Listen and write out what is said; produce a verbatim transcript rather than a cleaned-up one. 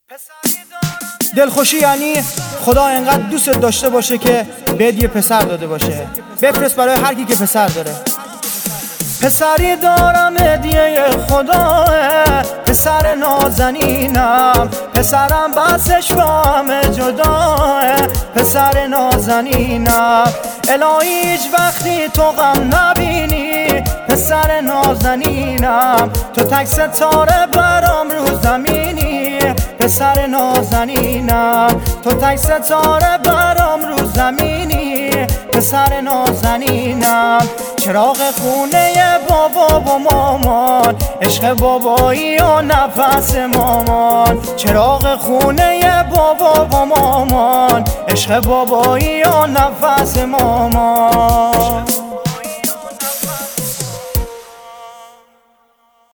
دلخوشی یعنی خدا انقدر دوست داشته باشه که بهت یه پسر داده باشه. بفرست برای هر کی که پسر داره. پسری دارم هدیه خداه، پسر نازنینم، پسرم بسش با همه جداه، پسر نازنینم. الهی هیچ وقتی تو غم نبینی، پسر نازنینم، تو تک ستاره برام رو زمینی، پسر نازنینم، تو تک ستاره برام رو زمینی، پسر نازنینم. چراغ خونه بابا و مامان، عشق بابایی و نفس مامان، چراغ خونه بابا و مامان، عشق بابایی و نفس مامان.